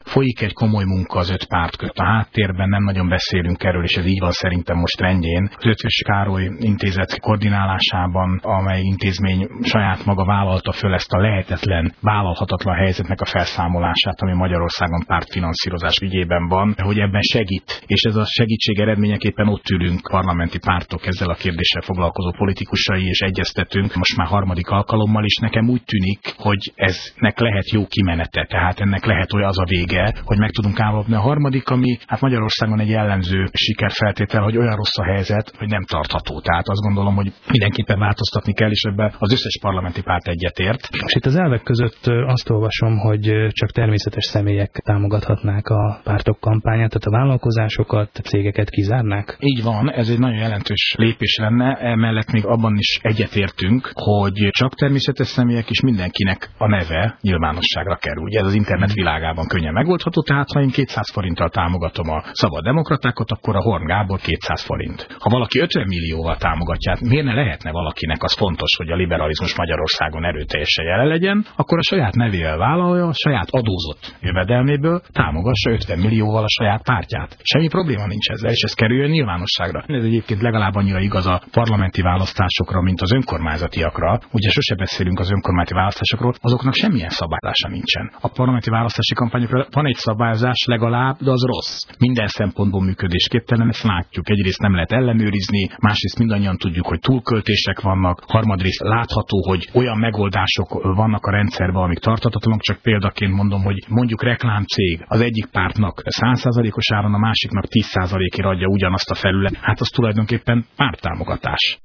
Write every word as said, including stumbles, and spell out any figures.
Folyik egy komoly munka az öt párt között a háttérben, nem nagyon beszélünk erről, és ez így van szerintem most rendjén. Az Eötvös Károly intézet koordinálásában, amely intézmény saját maga vállalta föl ezt a lehetetlen, vállalhatatlan helyzetnek a felszámolását, ami Magyarországon pártfinanszírozás ügyében van, hogy ebben segít, és ez a segítség eredményeképpen ott ülünk, parlamenti pártok ezzel a kérdéssel foglalkozó politikusai, és egyeztetünk most már harmadik alkalommal is. Nekem úgy tűnik, hogy eznek lehet jó kimenete, tehát ennek lehet olyan az a vége, hogy meg tudunk állapodni. A harmadik, ami hát Magyarországon egy jellemző sikerfeltétel, hogy olyan rossz a helyzet, hogy nem tartható. Tehát azt gondolom, hogy mindenképpen változtatni kell, és ebben az összes parlamenti párt egyetért. És itt az elvek között azt olvasom, hogy csak természetes személyek támogathatnák a pártok kampányát, tehát a vállalkozásokat, a cégeket kizárnák? Így van, ez egy nagyon jelentős lépés lenne, emellett még abban is egyetértünk, hogy csak természetes személyek és mindenkinek a neve nyilvánosságra kerül. Ugye ez az internet világában könnyen megoldható, tehát ha én kétszáz forinttal támogatom a Szabad Demokratákat, akkor a Horn Gábor kétszáz forint. Ha valaki ötven millióval támogatja, miért ne lehetne valakinek az fontos, hogy a liberalizmus Magyarországon erőteljesen jelen legyen, akkor a saját nevével vállalja, a saját adózott jövedelméből támogassa ötven millióval a saját pártját. Semmi probléma nincs ezzel, és ez kerüljön nyilvánosságra. Ez egyébként legalább annyira igaz a parlamenti választásokra, mint az önkormányzatiakra. Ugye sose beszélünk az önkormányzati választásokról, azoknak semmilyen szabályozása nincsen. A parlamenti választási kampányokra van egy szabályozás legalább, de az rossz. Minden szempontból működésképtelen, ezt látjuk. Egyrészt nem lehet ellenőrizni, másrészt mindannyian tudjuk, hogy túlköltések vannak, harmadrészt látható, hogy olyan megoldások vannak a rendszerben, amik tarthatatlanok, csak példaként mondom, hogy mondjuk reklámcég az egyik pártnak száz százalékos áron, a másiknak tíz százalékért adja ugyanazt a felület, hát az tulajdonképpen párttámogatás.